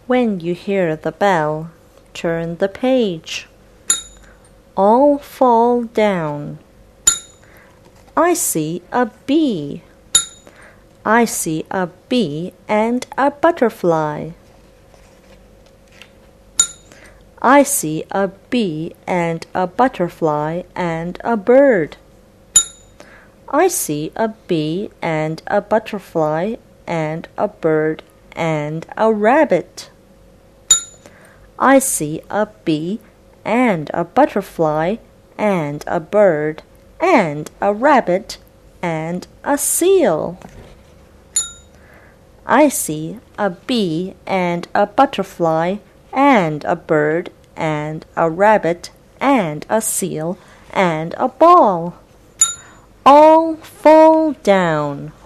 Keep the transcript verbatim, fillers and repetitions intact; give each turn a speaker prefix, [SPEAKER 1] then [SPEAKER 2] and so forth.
[SPEAKER 1] When you hear the bell, turn the page. All fall down. I see a bee. I see a bee and a butterfly. I see a bee and a butterfly and a bird. I see a bee and a butterfly and a bird and a rabbit. I see a bee and a butterfly and a bird and a rabbit and a seal. I see a bee and a butterfly and a bird and a rabbit and a seal and a ball. All fall down.